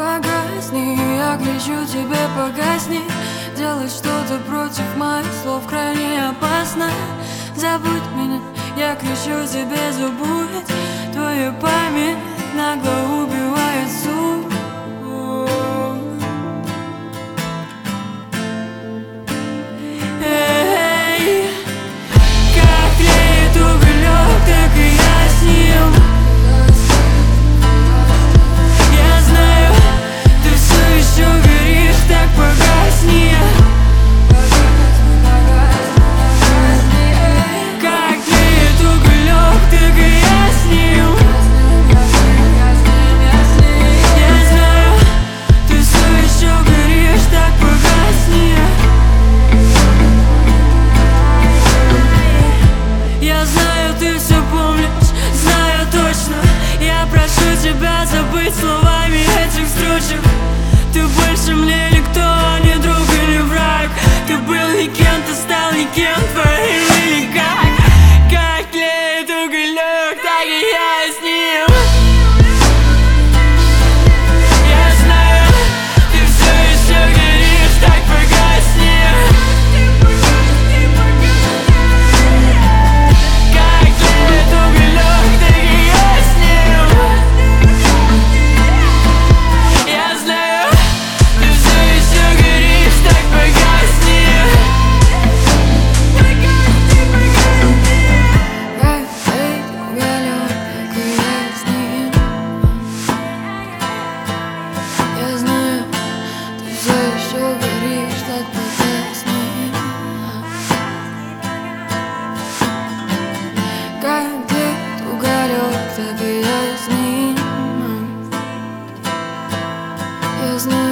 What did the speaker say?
Погасни, я кричу тебе, погасни. Делать что-то против моих слов крайне опасно. Забудь меня, я кричу тебе, забудь. Твою память нагло убивает суть. Эй, как тлеет уголек, так и я с ним. Я знаю, ты все еще горишь, так погасни. Как тлеет уголек, так и я с ним. Я знаю, ты все еще горишь, так погасни. Я знаю, ты все помнишь, знаю точно. Я прошу тебя забыть словами этих строчек. Ты больше мне никто, не друг и не враг. Ты был никем, ты стал никем, твоим или как. Как тлеет уголек, так и я с ним. Я знаю, ты все еще горишь, так погасни. Как тлеет уголек, так и я с ним. Я знаю, ты все еще горишь, так погасни. Как тлеет уголек, так и я с ним. Я знаю, ты все еще горишь, так погасни. Как тлеет уголек, так и я с ним. Я знаю.